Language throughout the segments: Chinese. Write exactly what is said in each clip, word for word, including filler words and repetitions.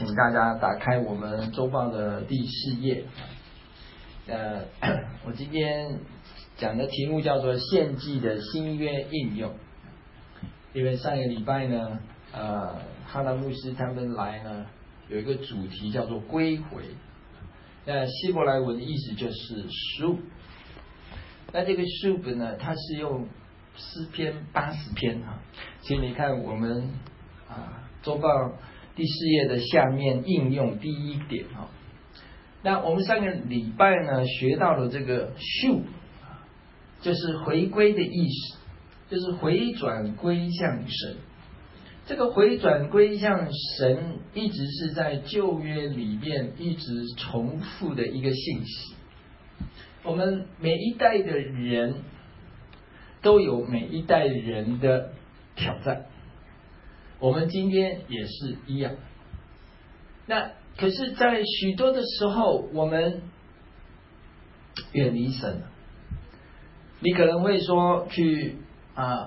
请大家打开我们周报的第四页。呃，我今天讲的题目叫做献祭的新约应用。因为上个礼拜呢，呃，哈纳牧师他们来呢，有一个主题叫做归回。那希伯来文的意思就是赎。那这个赎呢，它是用诗篇八十篇哈。其实你看我们啊周报第四页的下面应用第一点哈。那我们上个礼拜呢学到了这个赎，就是回归的意思，就是回转归向神。这个回转归向神一直是在旧约里面一直重复的一个信息。我们每一代的人都有每一代人的挑战，我们今天也是一样。那可是在许多的时候我们远离神了。你可能会说去啊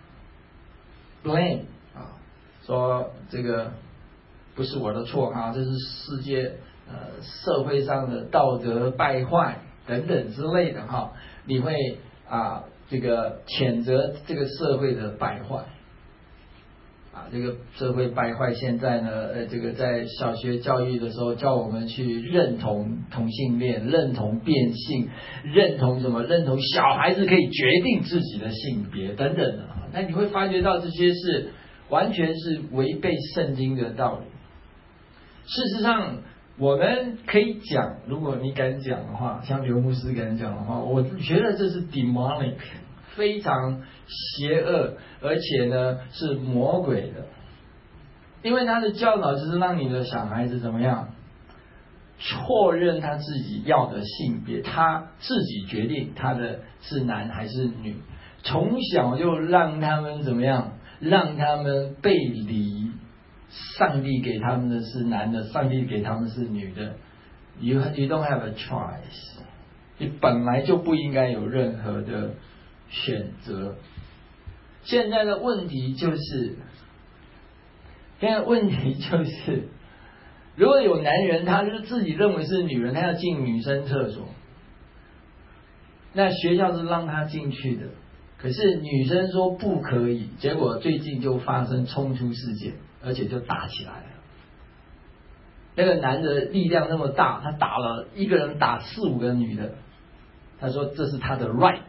blame 啊，说这个不是我的错啊，这是世界呃社会上的道德败坏等等之类的哈，你会啊这个谴责这个社会的败坏啊，这个社会败坏现在呢呃这个在小学教育的时候叫我们去认同同性恋，认同变性，认同什么认同小孩子可以决定自己的性别等等的，那你会发觉到这些是完全是违背圣经的道理。事实上我们可以讲，如果你敢讲的话，像刘牧师敢讲的话，我觉得这是 demonic， 非常邪恶，而且呢是魔鬼的。因为他的教导就是让你的小孩子怎么样错认他自己要的性别，他自己决定他的是男还是女，从小就让他们怎么样，让他们背离上帝给他们的是男的，上帝给他们是女的。 you, you don't have a choice， 你本来就不应该有任何的选择。现在的问题就是现在问题就是如果有男人他就自己认为是女人，他要进女生厕所，那学校是让他进去的，可是女生说不可以，结果最近就发生冲突事件，而且就打起来了。那个男的力量那么大，他打了一个人打四五个女的，他说这是他的 right。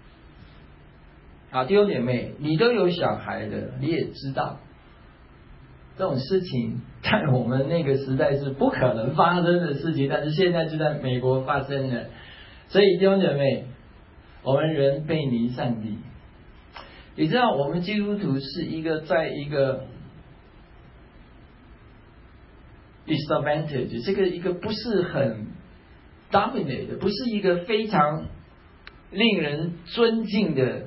啊，弟兄姐妹，你都有小孩的，你也知道这种事情在我们那个时代是不可能发生的事情，但是现在就在美国发生了。所以弟兄姐妹，我们人背离上帝。你知道我们基督徒是一个在一个 disadvantage， 这个一个不是很 dominate， 不是一个非常令人尊敬的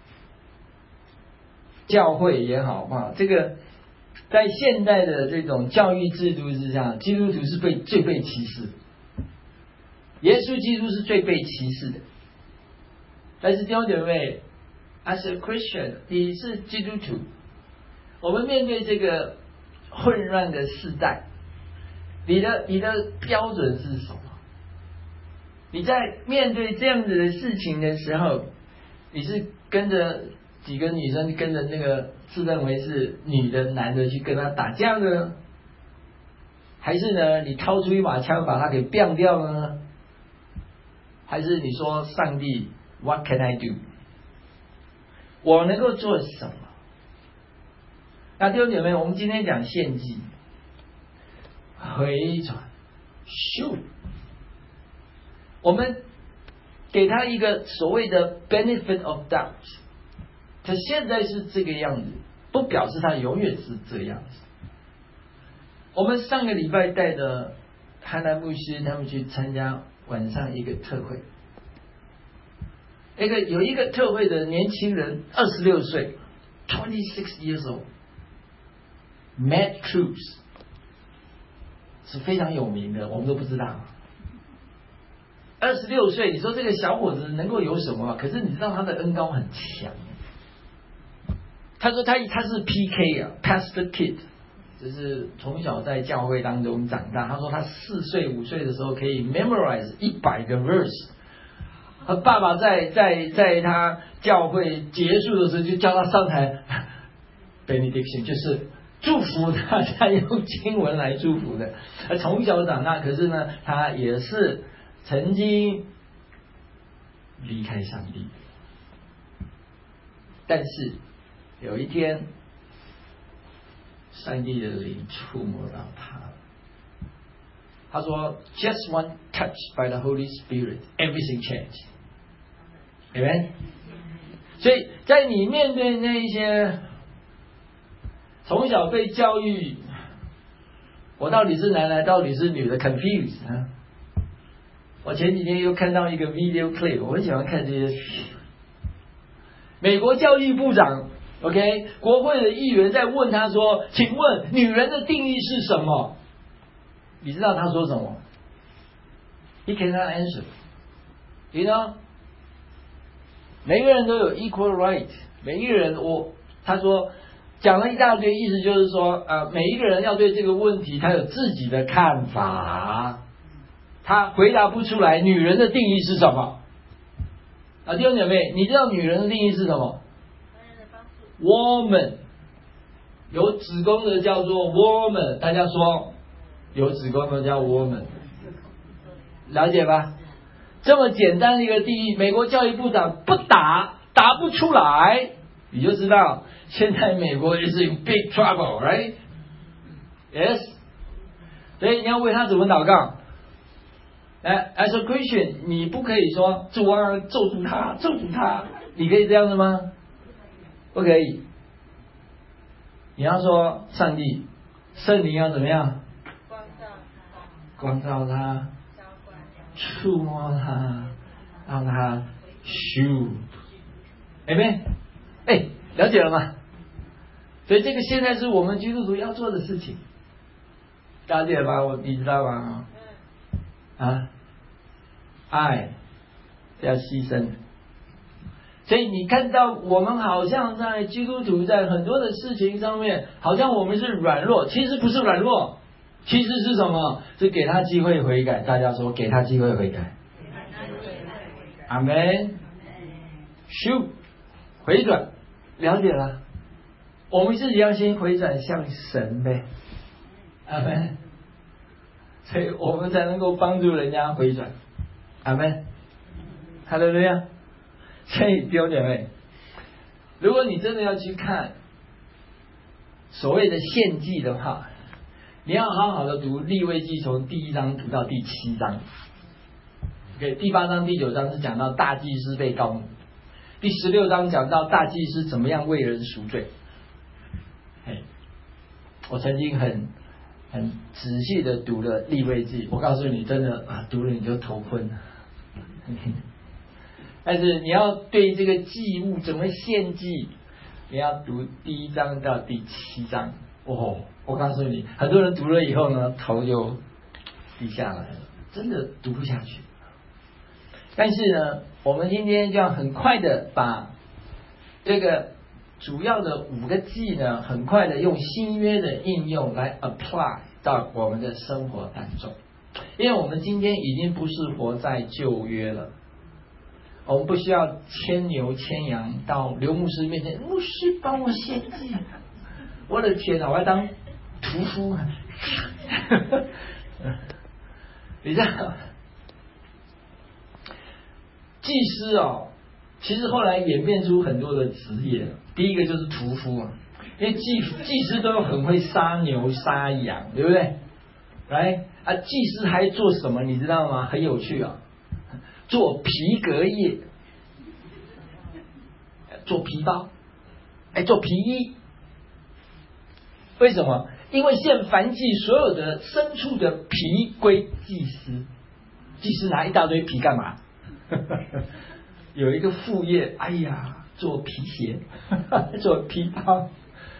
教会也好嘛，这个在现代的这种教育制度之下，基督徒是被最被歧视，耶稣基督是最被歧视的。但是弟兄姐妹 ，as a Christian， 你是基督徒，我们面对这个混乱的世代，你的你的标准是什么？你在面对这样子的事情的时候，你是跟着几个女生跟着那个自认为是女的男的去跟他打架呢，还是呢你掏出一把枪把他给毙掉了呢？还是你说上帝 What can I do？ 我能够做什么？那弟兄姐妹，我们今天讲献祭回转赎，我们给他一个所谓的 benefit of doubt，他现在是这个样子，不表示他永远是这样子。我们上个礼拜带的哈南牧师他们去参加晚上一个特会，那个有一个特会的年轻人，二十六岁 ，twenty-six years old，Matt Cruz 是非常有名的，我们都不知道。二十六岁，你说这个小伙子能够有什么？可是你知道他的恩膏很强。他说他他是 P K 啊 ，Pastor Kid， 就是从小在教会当中长大。他说他四岁五岁的时候可以 memorize 一百个 verse。他爸爸在在在他教会结束的时候就叫他上台 benediction， 就是祝福大家用经文来祝福的。他从小长大，可是呢，他也是曾经离开上帝，但是有一天，上帝的灵触摸到他了。他说 ，Just one touch by the Holy Spirit, everything changed. Amen. 所以在你面对那一些从小被教育，我到底是男的，到底是女的 ，confused 啊。我前几天又看到一个 video clip， 我很喜欢看这些。美国教育部长 ，OK， 国会的议员在问他说：“请问女人的定义是什么？”你知道他说什么 ？He cannot answer. You know， 每个人都有 equal right， 每一个人我他说讲了一大堆，意思就是说，呃，每一个人要对这个问题他有自己的看法，他回答不出来女人的定义是什么。啊，弟兄姐妹，你知道女人的定义是什么 ？Woman， 有子宫的叫做 woman， 大家说。有子宫的叫 woman， 了解吧？这么简单的一个定义，美国教育部长不答，答不出来，你就知道现在美国 is in big trouble, right? Yes。所以你要为他怎么祷告？来 ，as a Christian， 你不可以说主啊咒诅他，咒诅他，你可以这样的吗？不可以。你要说上帝，圣灵要怎么样？光照他，触摸他，让他咻，哎没？哎，了解了吗？所以这个现在是我们基督徒要做的事情，了解吧？我你知道吗？啊，爱要牺牲。所以你看到我们好像在基督徒在很多的事情上面，好像我们是软弱，其实不是软弱。其实是什么？是给他机会悔改。大家说，给他机会悔改。阿们。咻，回转，了解了。我们自己要先回转向神呗。阿们。所以我们才能够帮助人家回转。阿们。哈利路亚。所以弟兄姐妹，如果你真的要去看所谓的献祭的话，你要好好的读利未记，从第一章读到第七章。OK， 第八章、第九章是讲到大祭司被膏抹，第十六章讲到大祭司怎么样为人赎罪。嘿，我曾经很很仔细的读了利未记，我告诉你，真的啊，读了你就头昏了。但是你要对这个祭物怎么献祭，你要读第一章到第七章。哦，我告诉你，很多人读了以后呢，头就低下来了，真的读不下去。但是呢，我们今天就要很快的把这个主要的五个祭呢，很快的用新约的应用来 apply 到我们的生活当中，因为我们今天已经不是活在旧约了。我们不需要牵牛牵羊到刘牧师面前，牧师帮我献祭。我的天啊，我要当屠夫。你知道，祭司哦，其实后来演变出很多的职业。第一个就是屠夫啊，因为祭祭司都很会杀牛杀羊，对不对？来啊，祭司还做什么？你知道吗？很有趣啊。做皮革业，做皮包，哎，做皮衣。为什么？因为献燔祭所有的牲畜的皮归祭司，祭司拿一大堆皮干嘛？有一个副业，哎呀，做皮鞋，做皮包，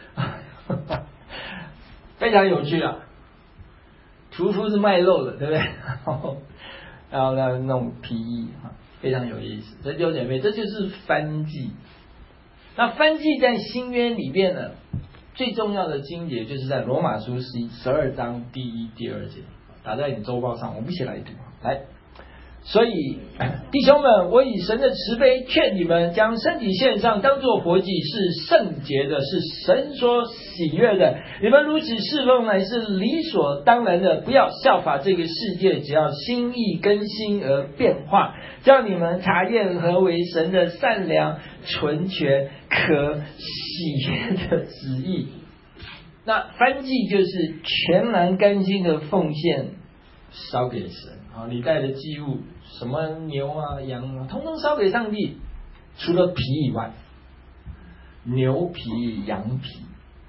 非常有趣啊。屠夫是卖肉的，对不对？然后呢，弄皮衣，非常有意思。所以弟兄姐妹，这就是燔祭。那燔祭在新约里面呢， 最重要的经节就是在罗马书十十二章第一、第二节，打在你周报上，我们一起来读。来，所以弟兄们，我以神的慈悲劝你们，将身体献上，当作活祭，是圣洁的，是神所喜悦的。你们如此侍奉乃是理所当然的，不要效法这个世界，只要心意更新而变化，叫你们查验何为神的善良、纯全、可喜悦的旨意。那燔祭就是全然甘心的奉献，烧给神啊！你带的祭物，什么牛啊、羊啊，通通烧给上帝，除了皮以外，牛皮、羊皮，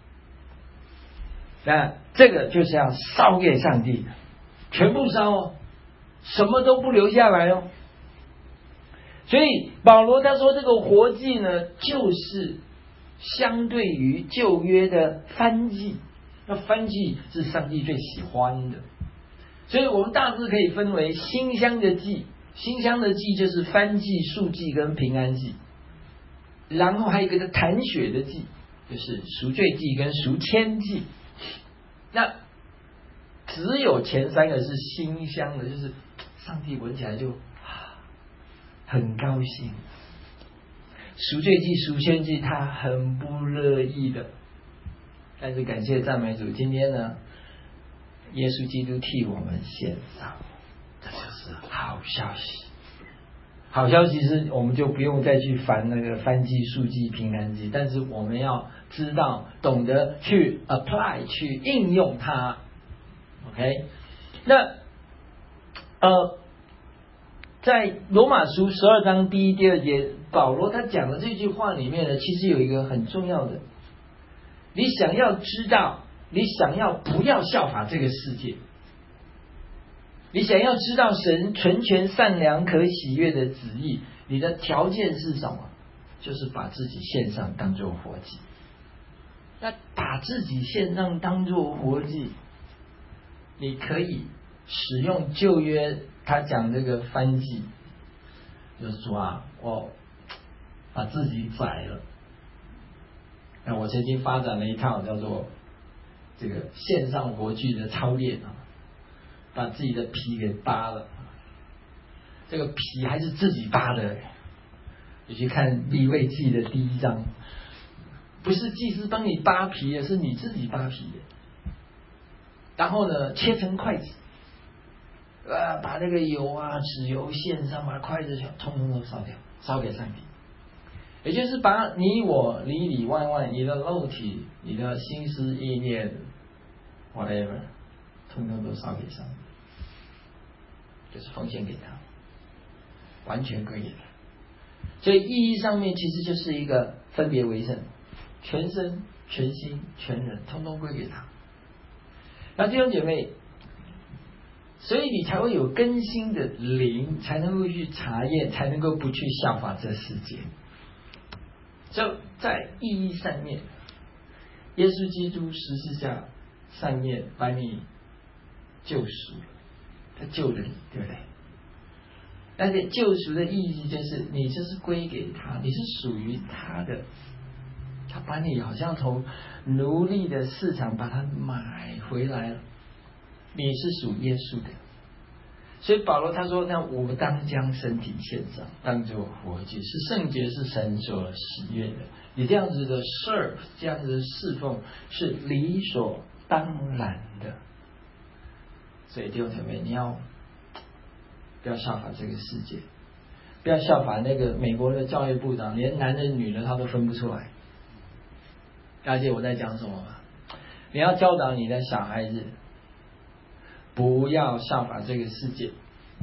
那这个就是要烧给上帝，全部烧哦，什么都不留下来哦。所以保罗他说，这个活祭呢，就是相对于旧约的燔祭，那燔祭是上帝最喜欢的。所以我们大致可以分为馨香的祭，馨香的祭就是燔祭、素祭跟平安祭，然后还有一个叫弹血的祭，就是赎罪祭跟赎愆祭。那只有前三个是馨香的，就是上帝闻起来就很高兴。赎罪祭、赎愆祭他很不乐意的，但是感谢赞美主，今天呢，耶稣基督替我们献上，这就是好消息。好消息是我们就不用再去烦那个燔祭、素祭、平安祭，但是我们要知道、懂得去 apply 去应用它。OK， 那呃，在罗马书十二章第一、第二节，保罗他讲的这句话里面呢，其实有一个很重要的，你想要知道，你想要不要效法这个世界，你想要知道神纯全、善良、可喜悦的旨意，你的条件是什么？就是把自己献上当作活祭。那把自己献上当作活祭，你可以使用旧约他讲这个燔祭，就是说啊，我把自己宰了。那我曾经发展了一套叫做这个线上活祭的操练啊，把自己的皮给扒了，这个皮还是自己扒的。你去看利未记的第一章，不是祭司帮你扒皮的，是你自己扒皮的。然后呢，切成筷子，啊，把那个油啊、脂油献上，把筷子通通都烧掉，烧给上帝。也就是把你我里里外外，你的肉体、你的心思意念 whatever， 通通都烧给上帝，就是奉献给他，完全归给他。所以意义上面其实就是一个分别为圣，全身、全心、全人，通通归给他。那弟兄姐妹，所以你才会有更新的灵，才能够去查验，才能够不去效法这世界。所以在意义上面，耶稣基督十字架上面把你救赎了，他救了你，对不对？但是救赎的意义就是你就是归给他，你是属于他的，他把你好像从奴隶的市场把它买回来了，你是属耶稣的。所以保罗他说，那我们当将身体献上，当作活祭，是圣洁，是神所喜悦的。你这样子的 serve， 这样子的侍奉是理所当然的。所以弟兄姐妹，你要不要效法这个世界，不要效法那个美国的教育部长，连男的女的他都分不出来。了解我在讲什么吗？你要教导你的小孩子，不要效法这个世界，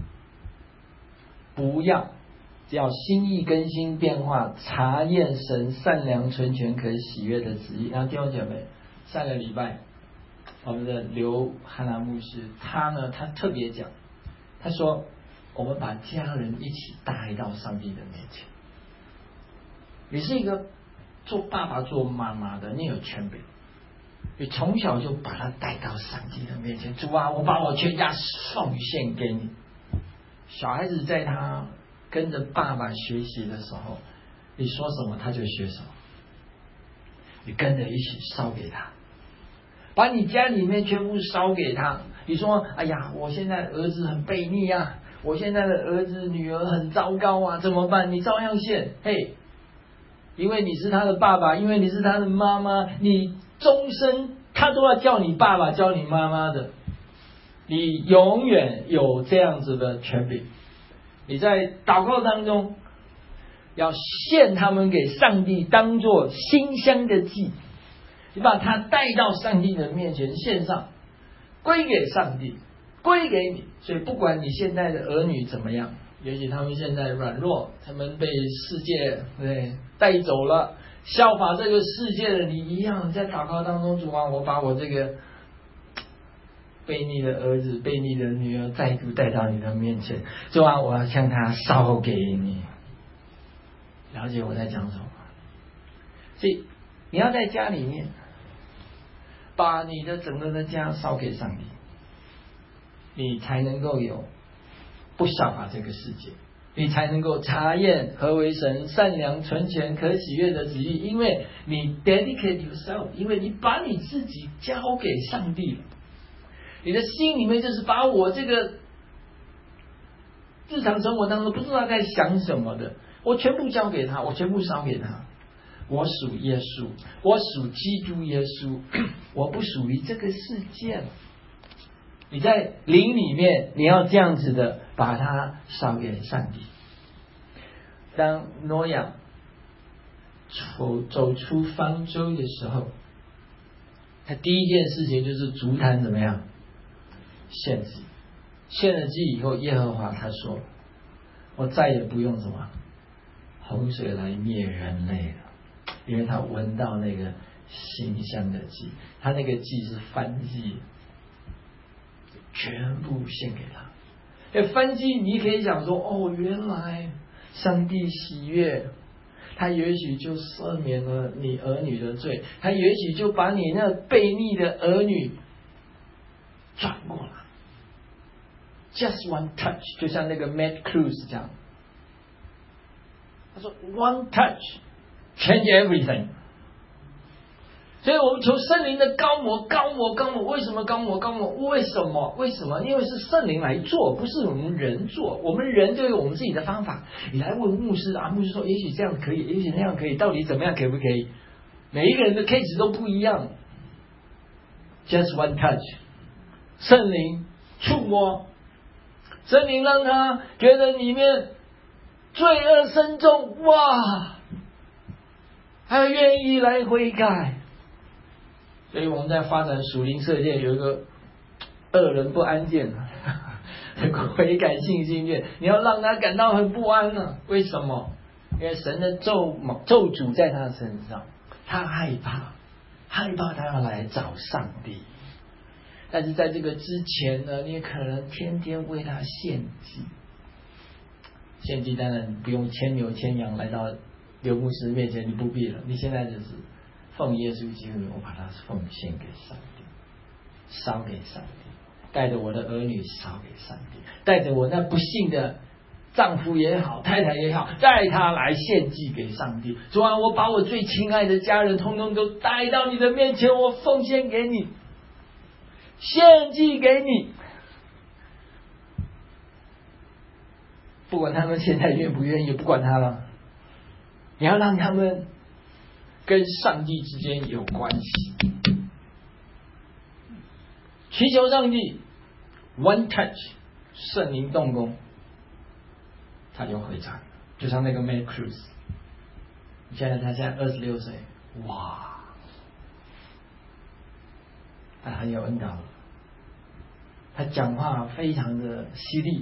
不要，只要心意更新变化，查验神善良、纯全、可喜悦的旨意。然后弟兄姐妹，上个礼拜我们的刘汉娜牧师，他呢，他特别讲，他说我们把家人一起带到上帝的面前。你是一个做爸爸做妈妈的，你有权柄，你从小就把他带到上帝的面前。主啊，我把我全家奉献给你。小孩子在他跟着爸爸学习的时候，你说什么他就学什么。 你跟着一起烧给他，把你家里面全部烧给他。你说，哎呀，我现在儿子很悖逆啊，我现在的儿子女儿很糟糕啊，怎么办？你照样献，嘿，因为你是他的爸爸，因为你是他的妈妈，你终身他都要叫你爸爸叫你妈妈的，你永远有这样子的权柄。你在祷告当中要献他们给上帝，当作馨香的祭，你把他带到上帝的面前献上，归给上帝，归给你。所以不管你现在的儿女怎么样，也许他们现在软弱，他们被世界对带走了，效法这个世界的你一样，在祷告当中，主啊，我把我这个悖逆的儿子、悖逆的女儿再度带到你的面前，主啊，我要向他烧给你。了解我在讲什么？所以你要在家里面把你的整个的家烧给上帝，你才能够有不效法这个世界，你才能够查验何为神善良、纯全、可喜悦的旨意。因为你 dedicate yourself， 因为你把你自己交给上帝了，你的心里面就是把我这个日常生活当中不知道在想什么的，我全部交给他，我全部烧给他。我属耶稣，我属基督耶稣，我不属于这个世界了。你在灵里面，你要这样子的把它烧给上帝。当挪亚走走出方舟的时候，他第一件事情就是足坛怎么样献祭，献了祭以后，耶和华他说，我再也不用什么洪水来灭人类了，因为他闻到那个馨香的祭，他那个祭是燔祭，全部献给他。哎，燔祭你可以想说，哦，原来上帝喜悦，他也许就赦免了你儿女的罪，他也许就把你那悖逆的儿女转过来。Just one touch， 就像那个 Matt Cruz 这样，他说 One touch change everything。所以我们求圣灵的高摩，高摩，高摩。为什么高摩？高摩？为什么？为什么？因为是圣灵来做，不是我们人做。我们人都有我们自己的方法。你来问牧师啊，牧师说也许这样可以，也许那样可以，到底怎么样可不可以？每一个人的 case 都不一样。Just one touch， 圣灵触摸，圣灵让他觉得里面罪恶深重，哇，还愿意来悔改。所以我们在发展属灵射箭有一个恶人不安箭，有个悔改信心箭，你要让他感到很不安呢、啊？为什么？因为神的咒咒诅在他身上，他害怕，害怕他要来找上帝。但是在这个之前呢，你可能天天为他献祭，献祭当然不用牵牛牵羊来到刘牧师面前，你不必了，你现在就是奉耶稣基督，我把它奉献给上帝，烧给上帝，带着我的儿女烧给上帝，带着我那不幸的丈夫也好，太太也好，带他来献祭给上帝。主啊，我把我最亲爱的家人通通都带到你的面前，我奉献给你，献祭给你。不管他们现在愿不愿意，不管他了，你要让他们跟上帝之间有关系，祈求上帝 one touch， 圣灵动工，他就回转。就像那个 Matt Cruz， 现在他现在二十六岁，哇，他很有恩膏，他讲话非常的犀利，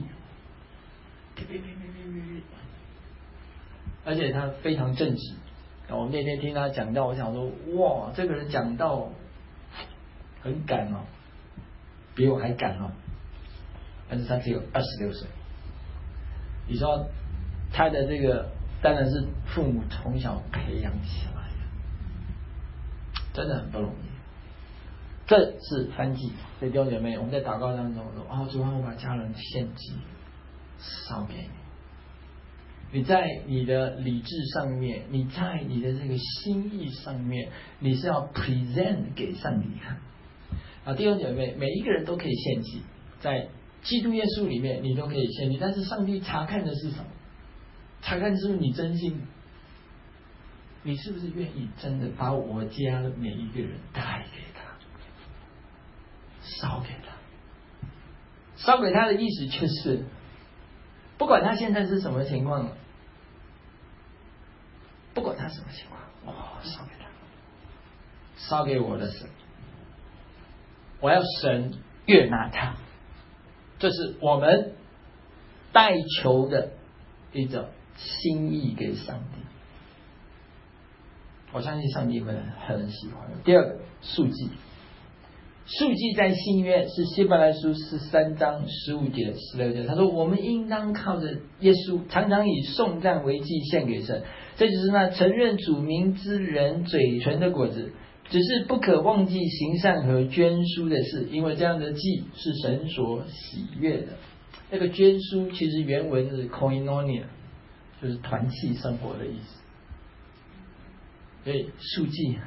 而且他非常正直。我们那天听他讲道，我想说，哇，这个人讲道很敢哦，比我还敢哦。但是他只有二十六岁，你说他的这个当然是父母从小培养起来的，真的很不容易。这是燔祭，所以弟兄姐妹，我们在祷告当中说，哦，主啊，我把家人献祭烧给你。 你在你的理智上面，你在你的这个心意上面，你是要 present 给上帝看啊。弟兄姐妹，每一个人都可以献祭，在基督耶稣里面你都可以献祭，但是上帝查看的是什么？查看是不是你真心，你是不是愿意真的把我家的每一个人带给他，烧给他。烧给他的意思就是，不管他现在是什么情况，不管他什么情况，哦，烧给他，烧给我的神，我要神悦纳他，这是我们代求的一种心意给上帝。我相信上帝会很喜欢。第二个，赎祭。赎祭在新约是希伯来书十三章十五节十六节，他说我们应当靠着耶稣常常以颂赞为祭献给神，这就是那承认主名之人嘴唇的果子，只是不可忘记行善和捐书的事，因为这样的祭是神所喜悦的。那个捐书其实原文是 koinonia， 就是团契生活的意思。所以赎祭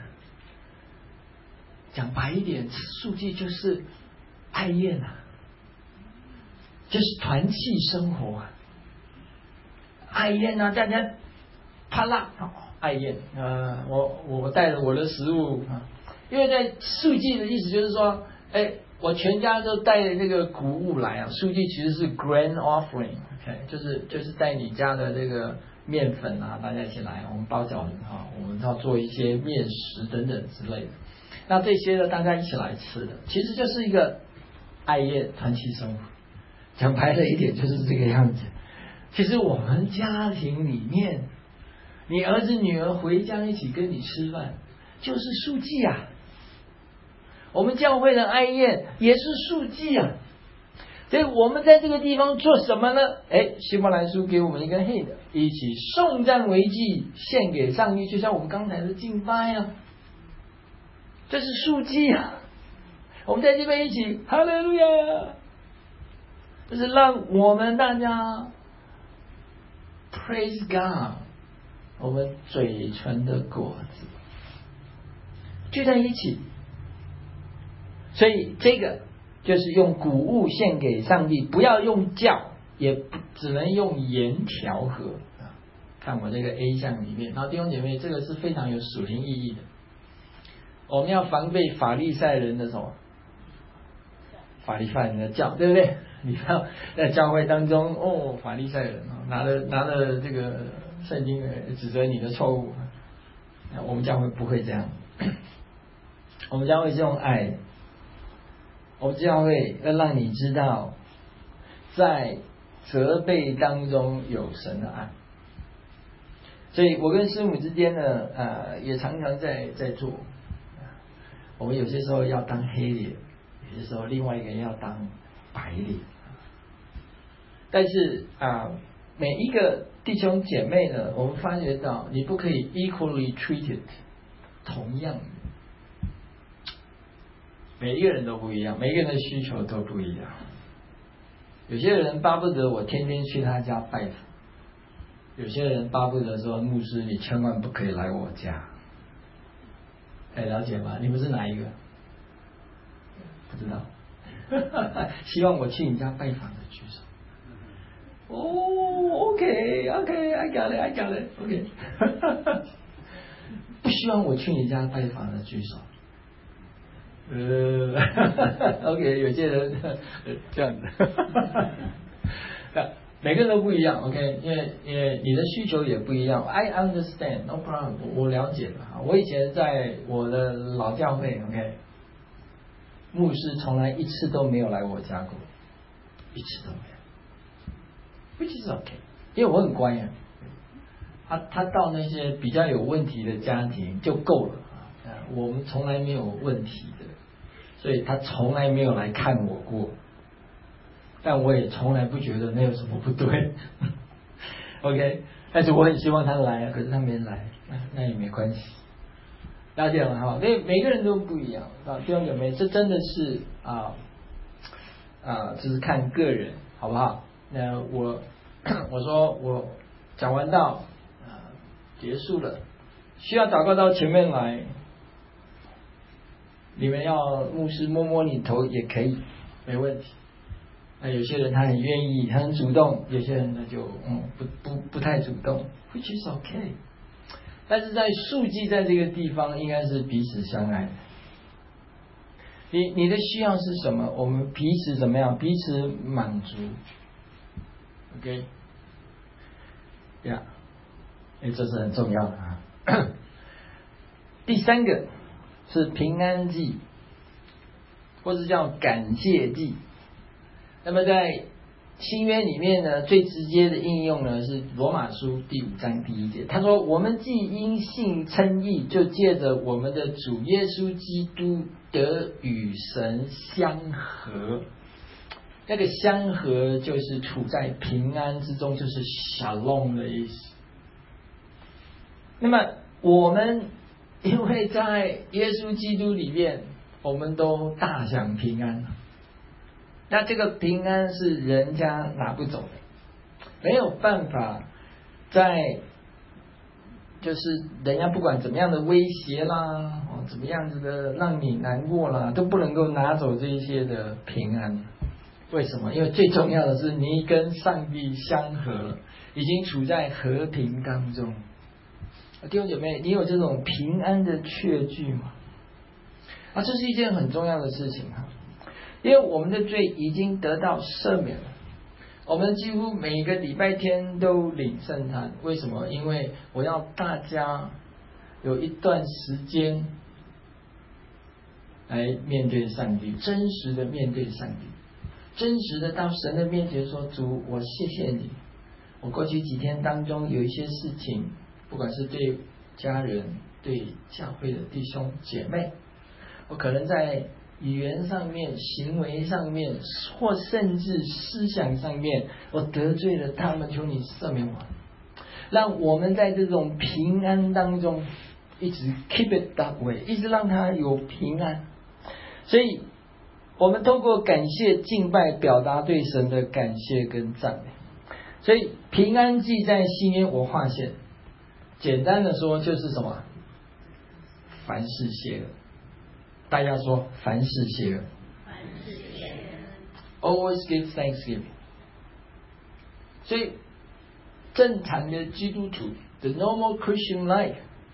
讲白一点，赎祭就是爱宴啊，就是团契生活啊，爱宴啊，大家啪啦，爱宴，呃，我我带着我的食物啊，因为在赎祭的意思就是说，哎，我全家都带那个谷物来啊，赎祭其实是 grain offering，OK， 就是就是带你家的这个面粉啊，大家一起来，我们包饺子啊，我们要做一些面食等等之类的。那这些呢，大家一起来吃的，其实就是一个爱宴团契生活。讲白了一点，就是这个样子。其实我们家庭里面，你儿子女儿回家一起跟你吃饭，就是赎祭啊。我们教会的爱宴也是赎祭啊。所以我们在这个地方做什么呢？哎，希伯来书给我们一个 hint， 一起颂赞为祭献给上帝，就像我们刚才的敬拜啊。这是赎祭啊！我们在这边一起哈利路亚，这是让我们大家 praise God， 我们嘴唇的果子聚在一起。所以这个就是用谷物献给上帝，不要用酵，也不只能用盐调和。看我这个 A 项里面，然后弟兄姐妹，这个是非常有属灵意义的。我们要防备法利赛人的什么？法利赛人的教，对不对？你看在教会当中，哦，法利赛人拿了拿了这个圣经指责你的错误，我们教会不会这样，我们教会是用爱，我们教会要让你知道，在责备当中有神的爱。所以我跟师母之间呢，呃，也常常在在做。我们有些时候要当黑脸，有些时候另外一个人要当白脸。但是啊，每一个弟兄姐妹呢，我们发觉到你不可以 equally treated， 同样的，每一个人都不一样，每一个人的需求都不一样。有些人巴不得我天天去他家拜访，有些人巴不得说牧师你千万不可以来我家。哎，了解吗？你们是哪一个？不知道。希望我去你家拜访的举手。哦 ，OK，OK，I got it，I got it，OK。不希望我去你家拜访的举手。呃 ，OK， 有些人这样子。每个人都不一样 ，OK， 因为因为你的需求也不一样。I understand, no problem， 我了解的。我以前在我的老教会 ，OK， 牧师从来一次都没有来我家过，一次都没有 ，which is OK， 因为我很乖呀。他他到那些比较有问题的家庭就够了啊，我们从来没有问题的，所以他从来没有来看我过。但我也从来不觉得那有什么不对，OK。但是我很希望他来，可是他没来，那也没关系。了解了哈，所以每个人都不一样啊，弟兄姐妹，这真的是啊啊，就是看个人，好不好？那我我说我讲完道啊结束了，需要祷告到前面来，你们要牧师摸摸你头也可以，没问题。那有些人他很愿意，他很主动，有些人呢就嗯不不不太主动 ，which is okay。但是在数记在这个地方应该是彼此相爱的。你你的需要是什么？我们彼此怎么样？彼此满足。OK， 呀、yeah ，因为这是很重要的啊。第三个是平安祭，或者叫感谢祭。那么在新约里面呢，最直接的应用呢是罗马书第五章第一节，他说：“我们既因信称义，就借着我们的主耶稣基督得与神相合。”那个相合就是处在平安之中，就是 shalom 的意思。那么我们因为在耶稣基督里面，我们都大享平安。那这个平安是人家拿不走的，没有办法在就是人家不管怎么样的威胁啦，哦怎么样子的让你难过啦，都不能够拿走这一些的平安。为什么？因为最重要的是你跟上帝相合，已经处在和平当中。弟兄姐妹，你有这种平安的确据吗？啊，这是一件很重要的事情哈。因为我们的罪已经得到赦免了，我们几乎每个礼拜天都领圣餐。为什么？因为我要大家有一段时间来面对上帝，真实的面对上帝，真实的到神的面前说：“主，我谢谢你，我过去几天当中有一些事情，不管是对家人、对教会的弟兄姐妹，我可能在语言上面、行为上面，或甚至思想上面，我得罪了他们，求你赦免我。让我们在这种平安当中，一直 keep it that way， 一直让他有平安。所以，我们通过感谢敬拜，表达对神的感谢跟赞美。所以，平安祭在新约我划线，简单的说就是什么？凡事谢恩。大家说凡事谢恩。 凡事谢恩。 Always give thanksgiving。所以正常的基督徒 ，the normal Christian life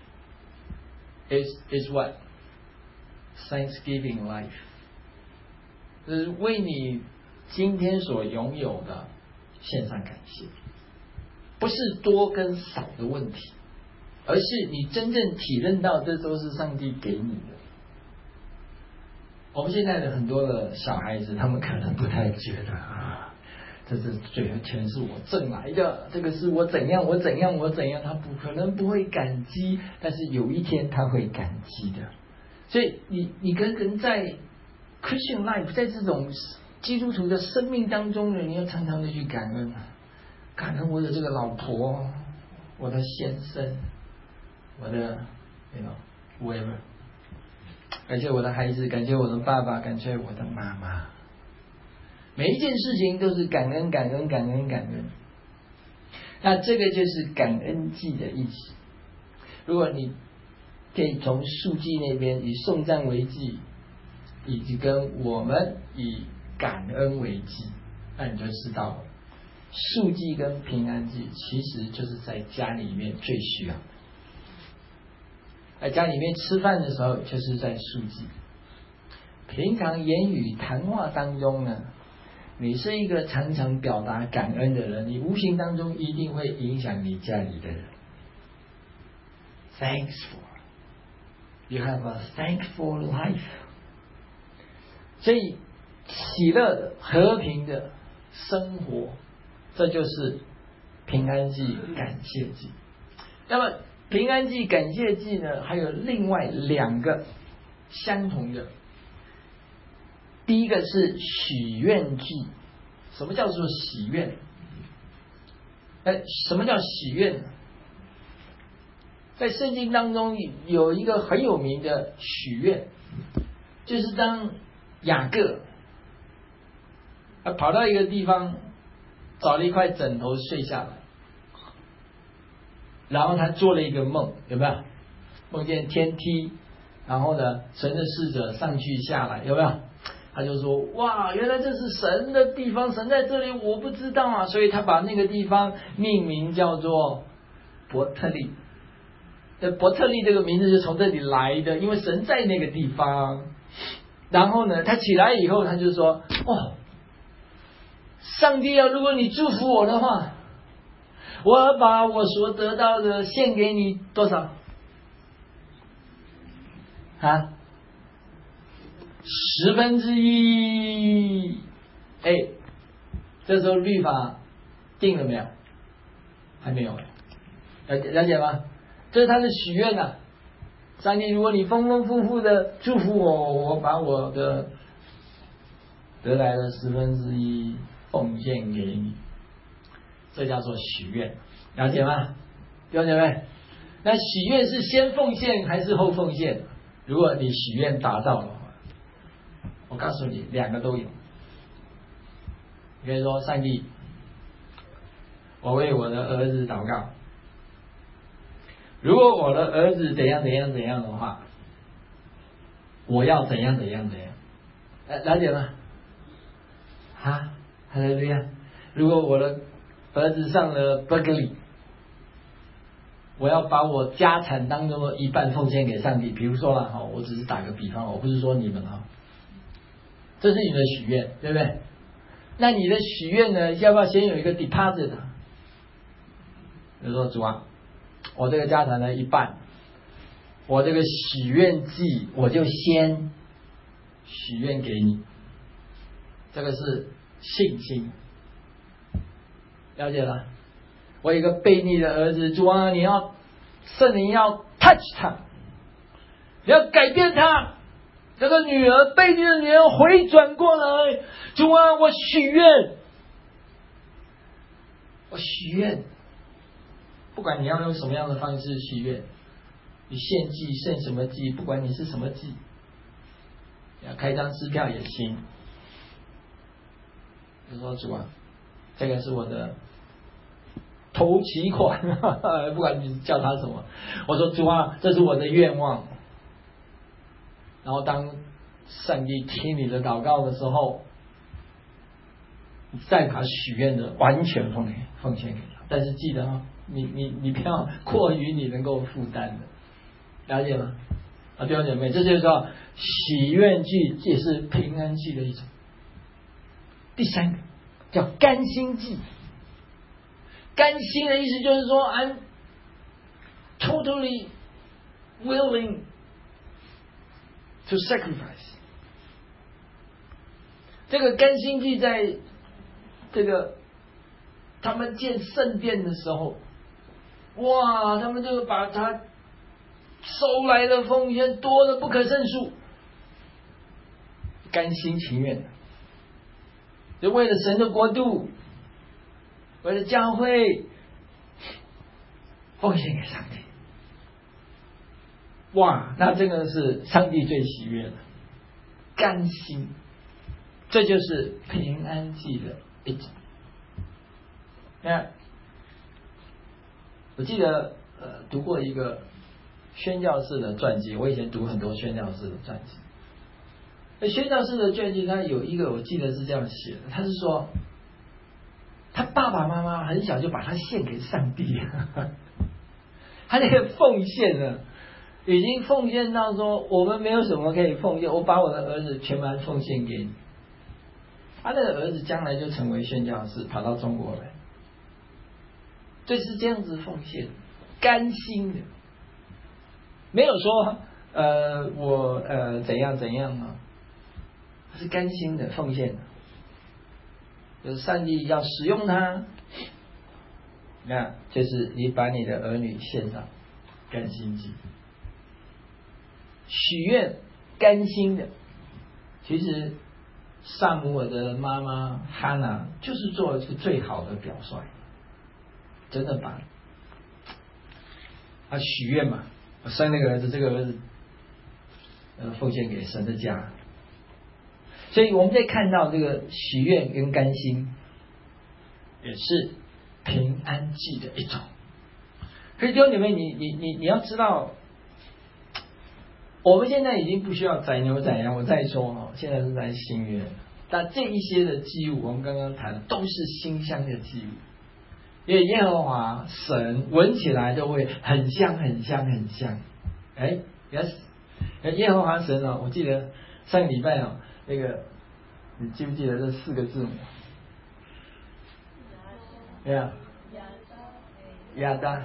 is is what? Thanksgiving life。就是为你今天所拥有的献上感谢，不是多跟少的问题，而是你真正体认到这都是上帝给你的。我们现在的很多的小孩子，他们可能不太觉得啊，这是最后钱是我挣来的，这个是我怎样我怎样我怎样，他不可能不会感激，但是有一天他会感激的。所以你你跟人在 Christian life， 在这种基督徒的生命当中呢，你要常常的去感恩，感恩我的这个老婆，我的先生，我的 you know whoever。感谢我的孩子，感谢我的爸爸，感谢我的妈妈。每一件事情都是感恩感恩感恩感恩。那这个就是感恩祭的意思。如果你可以从数记那边以颂赞为祭，以及跟我们以感恩为祭，那你就知道了，数祭跟平安祭其实就是在家里面最需要的。在家里面吃饭的时候，就是在数记。平常言语谈话当中呢，你是一个常常表达感恩的人，你无形当中一定会影响你家里的人。Thankful, you have a thankful life。所以喜乐的、和平的生活，这就是平安祭、感谢祭。那么平安祭、感谢祭呢，还有另外两个相同的。第一个是许愿祭。什么叫做喜愿？哎，什么叫喜愿？在圣经当中有一个很有名的许愿，就是当雅各他跑到一个地方，找了一块枕头睡下来， 然后他做了一个梦，有没有？梦见天梯，然后呢，神的使者上去下来，有没有？他就说：哇，原来这是神的地方，神在这里，我不知道啊！所以他把那个地方命名叫做伯特利。这伯特利这个名字是从这里来的，因为神在那个地方。然后呢，他起来以后，他就说：哦，上帝啊，如果你祝福我的话，我要把我所得到的献给你多少？啊？十分之一。哎，这时候律法定了没有？还没有哎，了解了解吗？这是他的许愿呐。上帝，如果你丰丰富富的祝福我，我把我的得来的十分之一奉献给你，这叫做许愿，了解吗？了解没？那许愿是先奉献还是后奉献？如果你许愿达到了，我告诉你，两个都有。你可以说：上帝，我为我的儿子祷告，如果我的儿子怎样怎样怎样的话，我要怎样怎样怎样。呃，了解吗？啊，哈利路亚！如果我的儿子上了伯克利，我要把我家产当中的一半奉献给上帝。比如说了哈，我只是打个比方，我不是说你们哈，这是你的许愿，对不对？那你的许愿呢，要不要先有一个 deposit？ 比如说主啊，我这个家产的一半，我这个许愿祭我就先许愿给你，这个是信心，了解了？我有一个悖逆的儿子，主啊，你要圣灵要 touch 他，你要改变他，这个女儿悖逆的女儿回转过来，主啊，我许愿，我许愿，不管你要用什么样的方式许愿，你献祭献什么祭，不管你是什么祭，要开张支票也行。就说主啊，这个是我的头期款，不管你叫他什么，我说主啊，这是我的愿望。然后当上帝听你的祷告的时候，你再把许愿的完全奉献奉献给他。但是记得啊、哦，你你你不要过于你能够负担的，了解吗？啊，弟兄姐妹，这就是说许愿祭也是平安祭的一种。第三个叫甘心祭。甘心的意思就是说 I'm totally willing to sacrifice。 这个甘心祭在这个他们建圣殿的时候，哇，他们这个把他收来的奉献多得不可胜数，甘心情愿的，就为了神的国度，为了教会，奉献给上帝。哇，那这个是上帝最喜悦的，甘心，这就是平安祭的一种。那我记得呃读过一个宣教士的传记，我以前读很多宣教士的传记。那宣教士的传记，他有一个我记得是这样写的，他是说他爸爸妈妈很小就把他献给上帝，他那个奉献呢，已经奉献到说我们没有什么可以奉献，我把我的儿子全盘奉献给你。他那个儿子将来就成为宣教士，跑到中国来。这是这样子奉献，甘心的，没有说呃我呃怎样怎样啊，他是甘心的奉献的，就是上帝要使用他，那就是你把你的儿女献上，甘心祭，许愿甘心的。其实撒母耳的妈妈哈拿就是做了这个最好的表率，真的把他许愿嘛，我生那个儿子，这个儿子呃奉献给神的家。所以我们在看到这个许愿跟甘心，也是平安祭的一种。 可是弟兄姐妹，你你你你要知道，我们现在已经不需要宰牛宰羊。我再说哈，现在是在新约，但这一些的祭物，我们刚刚谈的都是馨香的祭物，因为耶和华神闻起来就会很香很香很香。哎 ，yes， 耶和华神哦，我记得上个礼拜哦，那个你记不记得这四个字母？对啊，亚当，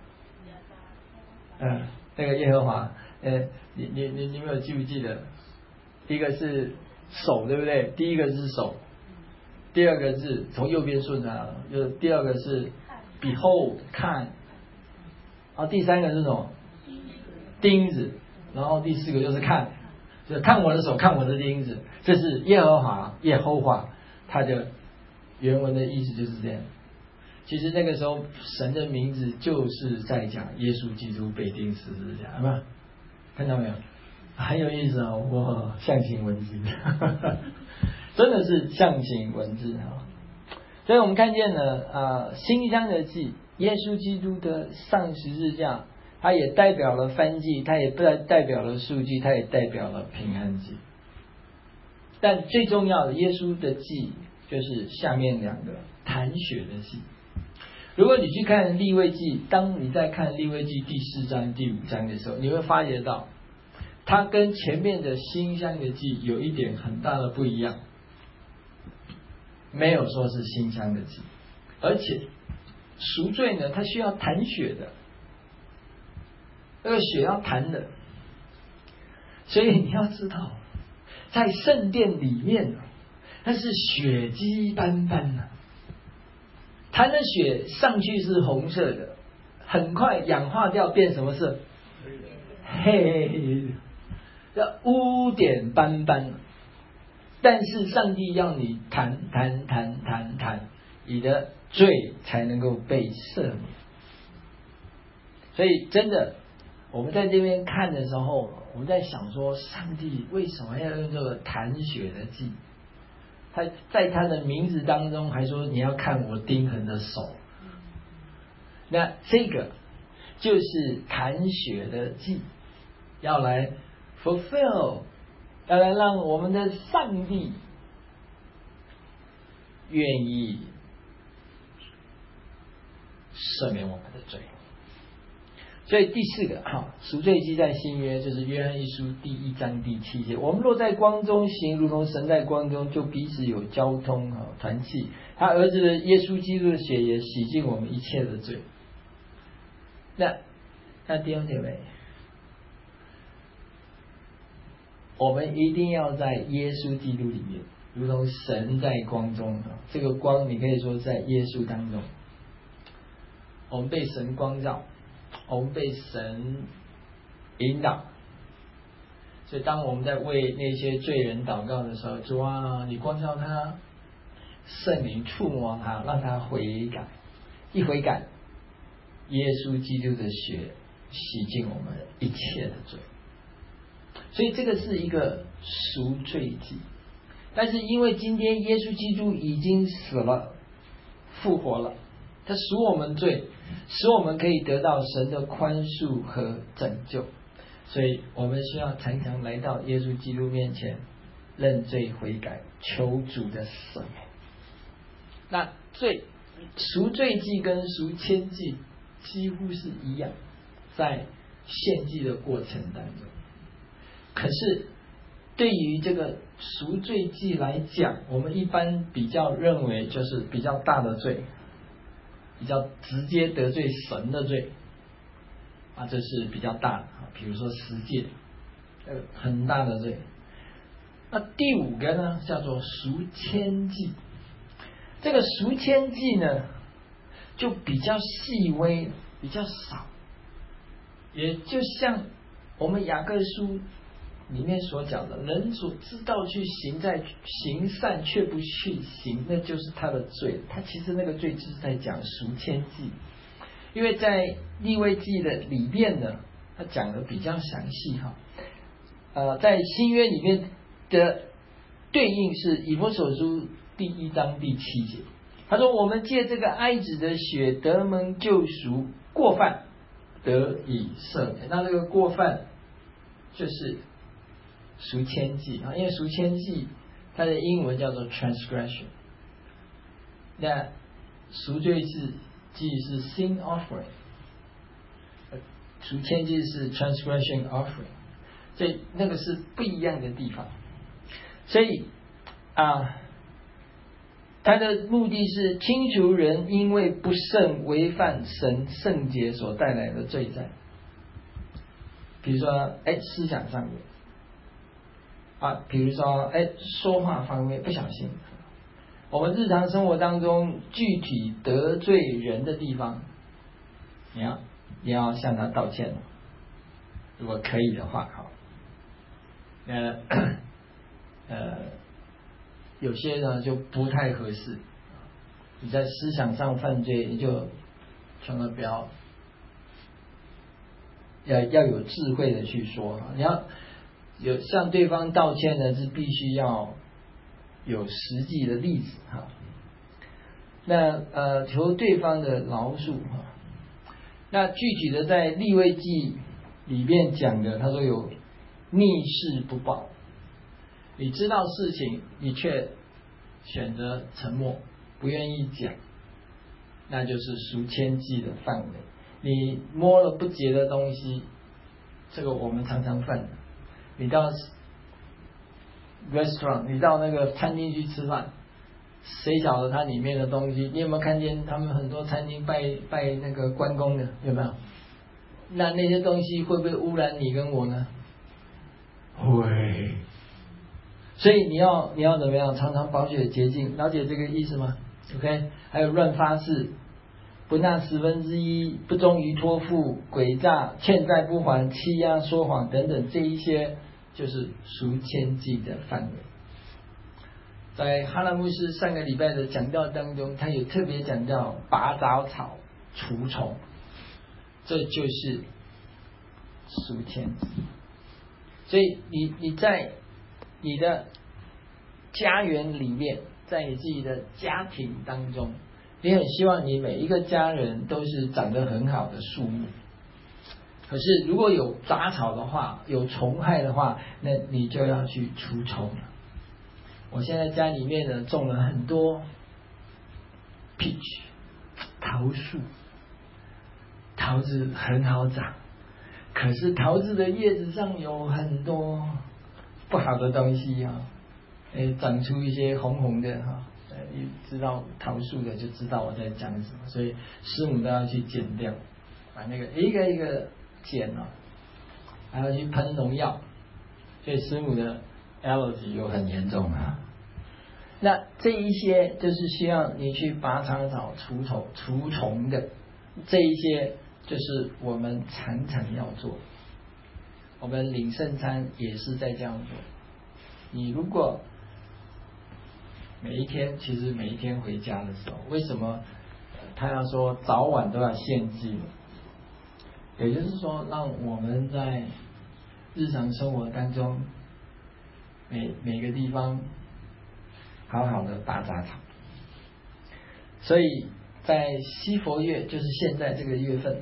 嗯，那个耶和华，呃，你你你你们有记不记得？第一个是手，对不对？第一个是手，第二个是从右边顺啊，就第二个是 behold 看，然后第三个是什么？钉子，然后第四个就是看，就看我的手，看我的钉子，这是耶和华，耶和华，他的原文的意思就是这样。其实那个时候神的名字就是在讲耶稣基督被钉十字架，有没有看到没有？很有意思啊、哦！哇，象形文字，真的是象形文字啊！所以我们看见了啊，馨香的祭，耶稣基督的上十字架，它也代表了燔祭，它也代代表了赎祭，它也代表了平安祭。但最重要的，耶稣的祭就是下面两个弹血的祭。如果你去看利未记，当你在看利未记第四章第五章的时候，你会发觉到它跟前面的馨香的祭有一点很大的不一样，没有说是馨香的祭，而且赎罪呢，它需要弹血的，那个血要弹的，所以你要知道，在圣殿里面那是血迹斑斑啊，弹的血上去是红色的，很快氧化掉变什么色？黑，叫污点斑斑。但是上帝要你弹弹弹弹弹，你的罪才能够被赦免。所以真的，我们在这边看的时候，我们在想说，上帝为什么要用这个弹血的祭？他在他的名字当中还说你要看我钉痕的手，那这个就是弹血的祭，要来 fulfill， 要来让我们的上帝愿意赦免我们的罪。所以第四个哈，赎罪祭在新约就是约翰一书第一章第七节，我们若在光中行，如同神在光中，就彼此有交通哈团契。他儿子的耶稣基督的血也洗净我们一切的罪。那那弟兄姐妹，我们一定要在耶稣基督里面，如同神在光中，这个光你可以说在耶稣当中，我们被神光照，我们被神引导。所以当我们在为那些罪人祷告的时候，主啊，你光照他，圣灵触摸他，让他悔改，一悔改，耶稣基督的血洗净我们一切的罪。所以这个是一个赎罪祭。但是因为今天耶稣基督已经死了，复活了，他赎我们罪，使我们可以得到神的宽恕和拯救。所以我们需要常常来到耶稣基督面前认罪悔改，求主的赦免。那罪赎罪祭跟赎愆祭几乎是一样，在献祭的过程当中。可是对于这个赎罪祭来讲，我们一般比较认为就是比较大的罪，比较直接得罪神的罪啊，这是比较大的啊，比如说十诫，呃，很大的罪。那第五个呢，叫做赎愆祭。这个赎愆祭呢，就比较细微，比较少，也就像我们雅各书里面所讲的，人所知道去行在行善却不去行，那就是他的罪。他其实那个罪就是在讲赎愆祭，因为在利未记的里面呢，他讲的比较详细哈。呃，在新约里面的对应是以弗所书第一章第七节，他说：“我们借这个爱子的血得蒙救赎，过犯得以赦免。那这个过犯就是赎愆祭啊，因为赎愆祭它的英文叫做 transgression， 那赎罪祭是 sin offering， 赎愆祭是 transgression offering， 所以那个是不一样的地方。所以啊，它的目的是清除人因为不慎违反神圣洁所带来的罪债。比如说，哎，思想上面啊，比如说，哎，说话方面不小心，我们日常生活当中具体得罪人的地方，你要你要向他道歉，如果可以的话，好，呃呃，有些呢就不太合适，你在思想上犯罪，你就千万不要。要要有智慧的去说，你要有向对方道歉呢，是必须要有实际的例子哈。那呃，求对方的饶恕哈。那具体的在利未记里面讲的，他说有逆事不报，你知道事情，你却选择沉默，不愿意讲，那就是赎愆祭的范围。你摸了不洁的东西，这个我们常常犯的。你到 restaurant， 你到那个餐厅去吃饭，谁晓得它里面的东西？你有没有看见他们很多餐厅拜拜那个关公的，有没有？那那些东西会不会污染你跟我呢？会。所以你要你要怎么样？常常保血洁净，了解这个意思吗 ？OK， 还有乱发誓。不纳十分之一，不忠于托付，诡诈，欠债不还，欺压，说谎等等，这一些就是赎愆祭的范围。在哈拉牧师上个礼拜的讲道当中，他有特别讲到拔杂草、除虫，这就是赎愆祭。所以你你在你的家园里面，在你自己的家庭当中，你很希望你每一个家人都是长得很好的树木，可是如果有杂草的话，有虫害的话，那你就要去除虫了。我现在家里面呢种了很多 peach 桃树，桃子很好长，可是桃子的叶子上有很多不好的东西啊，诶，长出一些红红的哈。你知道桃树的就知道我在讲什么，所以师母都要去剪掉，把那个一个一个剪了，还要去喷农药，所以师母的 allergy 又很严重啊。那这一些就是需要你去拔杂草、除虫、除虫的，这一些就是我们常常要做。我们领圣餐也是在这样做。你如果每一天，其实每一天回家的时候，为什么他要说早晚都要献祭呢？也就是说，让我们在日常生活当中，每每个地方好好的拔杂草。所以在西佛月，就是现在这个月份，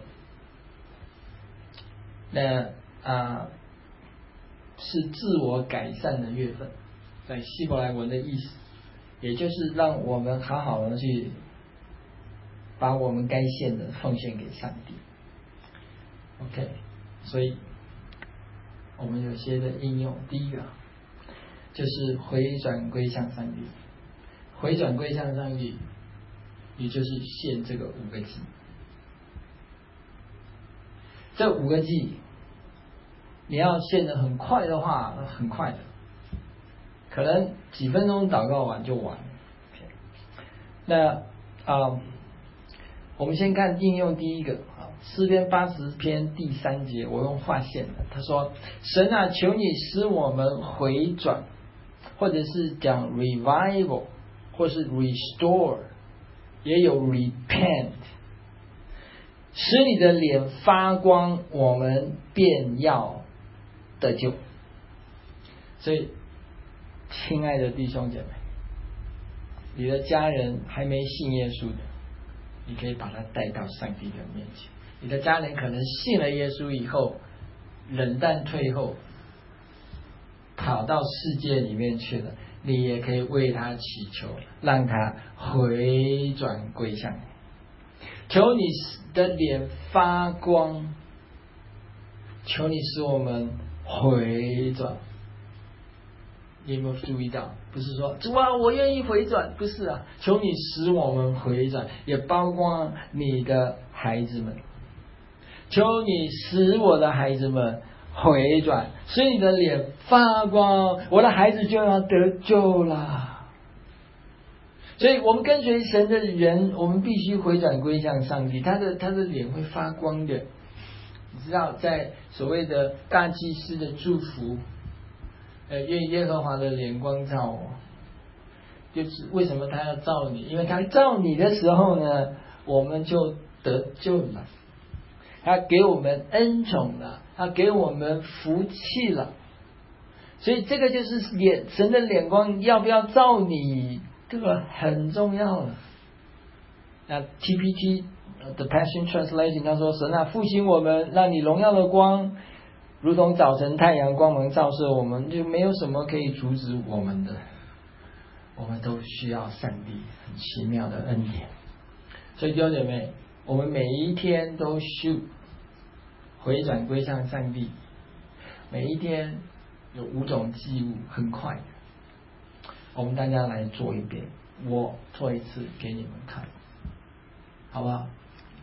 那啊、呃、是自我改善的月份，在希伯来文的意思。也就是让我们好好的去把我们该献的奉献给上帝。 OK， 所以我们有些的应用，第一个就是回转归向上帝。回转归向上帝，也就是献这个五个祭。这五个祭你要献得很快的话，很快的，可能几分钟祷告完就完了。那啊、呃，我们先看应用第一个啊，诗篇八十篇第三节，我用划线的。他说：“神啊，求你使我们回转，或者是讲 revival， 或是 restore， 也有 repent， 使你的脸发光，我们便要得救。”所以，亲爱的弟兄姐妹，你的家人还没信耶稣的，你可以把他带到上帝的面前。 你的家人可能信了耶稣以后，冷淡退后，跑到世界里面去了，你也可以为他祈求，让他回转归向你。求你的脸发光，求你使我们回转。你有没有注意到？不是说主啊，我愿意回转，不是啊，求你使我们回转，也包括你的孩子们。求你使我的孩子们回转，使你的脸发光，我的孩子就要得救了。所以我们跟随神的人，我们必须回转归向上帝，他的他的脸会发光的。你知道，在所谓的大祭司的祝福，呃，愿耶和华的脸光照我，就是为什么他要照你？因为他照你的时候呢，我们就得救了。他给我们恩宠了，他给我们福气了，所以这个就是脸神的脸光要不要照你，这个很重要了。那 T P T The Passion Translation 他说，神啊，复兴我们，让你荣耀的光如同早晨太阳光芒照射我们，就没有什么可以阻止我们的，我们都需要上帝很奇妙的恩典。所以弟兄姐妹，我们每一天都需回转归向上帝，每一天有五种祭物，很快我们大家来做一遍，我做一次给你们看，好不好？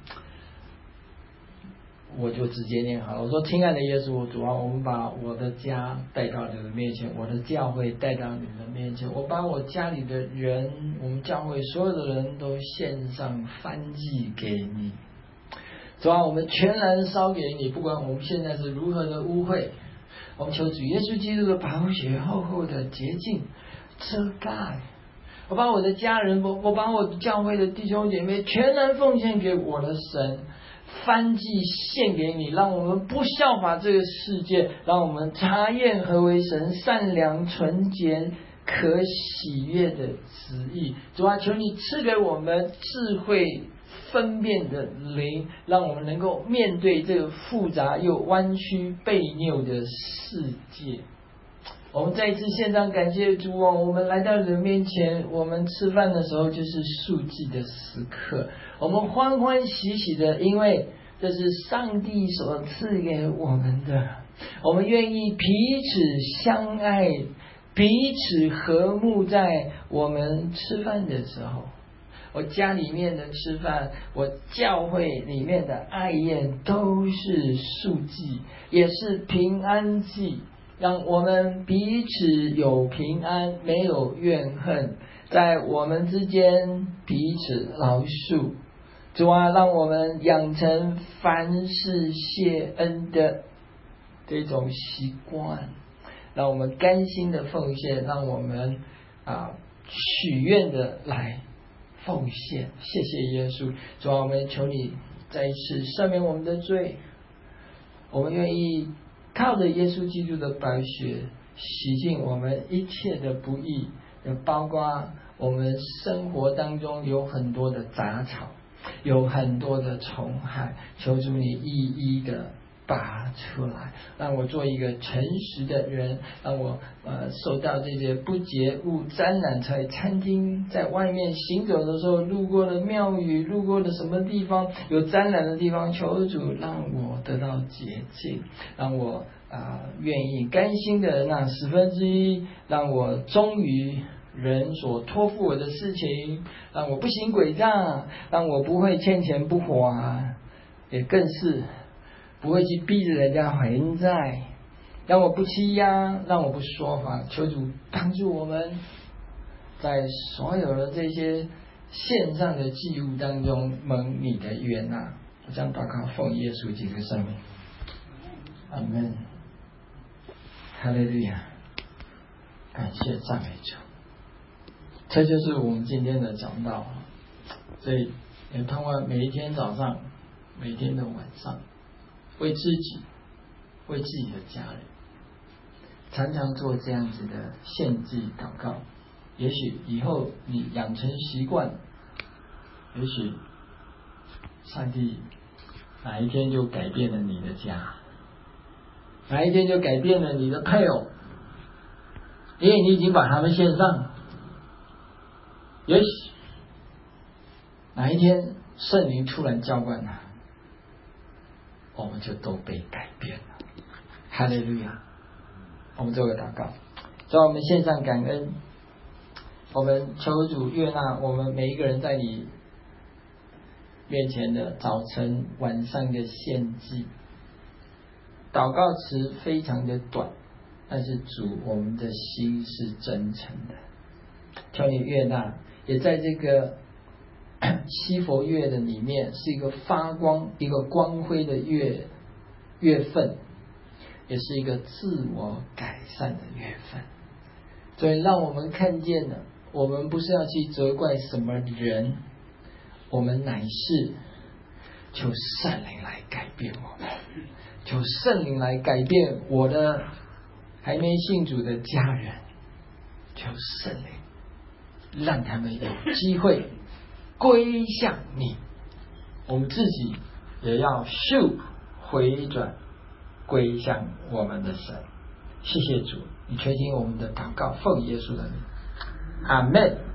我就直接念好了。我说，亲爱的耶稣主啊，我们把我的家带到你的面前，我的教会带到你的面前，我把我家里的人，我们教会所有的人都献上燔祭给你。主啊，我们全然烧给你，不管我们现在是如何的污秽，我们求主耶稣基督的宝血厚厚的洁净遮盖。我把我的家人，我我把我教会的弟兄姐妹全然奉献给我的神，燔祭献给你，让我们不效法这个世界，让我们查验何为神善良纯洁可喜悦的旨意。主啊，求你赐给我们智慧分辨的灵，让我们能够面对这个复杂又弯曲悖拗的世界。我们再一次献上感谢主啊，我们来到你的面前，我们吃饭的时候就是赎祭的时刻，我们欢欢喜喜的，因为这是上帝所赐给我们的，我们愿意彼此相爱，彼此和睦，在我们吃饭的时候，我家里面的吃饭，我教会里面的爱宴都是赎祭，也是平安祭，让我们彼此有平安，没有怨恨，在我们之间彼此饶恕。主啊，让我们养成凡事谢恩的这种习惯，让我们甘心的奉献，让我们啊许愿的来奉献。谢谢耶稣。主啊，我们求你再一次赦免我们的罪，我们愿意靠着耶稣基督的宝血洗净我们一切的不义，也包括我们生活当中有很多的杂草，有很多的虫害，求主你一一的拔出来，让我做一个诚实的人，让我呃受到这些不洁物沾染，在餐厅在外面行走的时候，路过的庙宇，路过的什么地方有沾染的地方，求主让我得到洁净，让我啊、呃、愿意甘心的那十分之一，让我忠于人所托付我的事情，让我不行诡诈，让我不会欠钱不还，也更是不会去逼着人家还债，让我不欺压，让我不说谎。求主帮助我们，在所有的这些线上的祭物当中蒙你的悦纳。我将祷告奉耶稣基督圣名，阿门。哈利路亚，感谢赞美主。这就是我们今天的讲道，所以也盼望每一天早上，每一天的晚上，为自己，为自己的家人，常常做这样子的献祭祷告。也许以后你养成习惯，也许上帝哪一天就改变了你的家，哪一天就改变了你的配偶，因为你已经把他们献上。也许哪一天圣灵突然浇灌他，我们就都被改变了。哈利路亚！我们做个祷告，在我们献上感恩，我们求主悦纳我们每一个人在你面前的早晨晚上的献祭。祷告词非常的短，但是主，我们的心是真诚的，求你悦纳。也在这个西佛月的里面，是一个发光、一个光辉的月月份，也是一个自我改善的月份。所以让我们看见了，我们不是要去责怪什么人，我们乃是求圣灵来改变我们，求圣灵来改变我的还没信主的家人，求圣灵让他们有机会归向你，我们自己也要咻回转归向我们的神。谢谢主，你垂听我们的祷告，奉耶稣的名，阿们。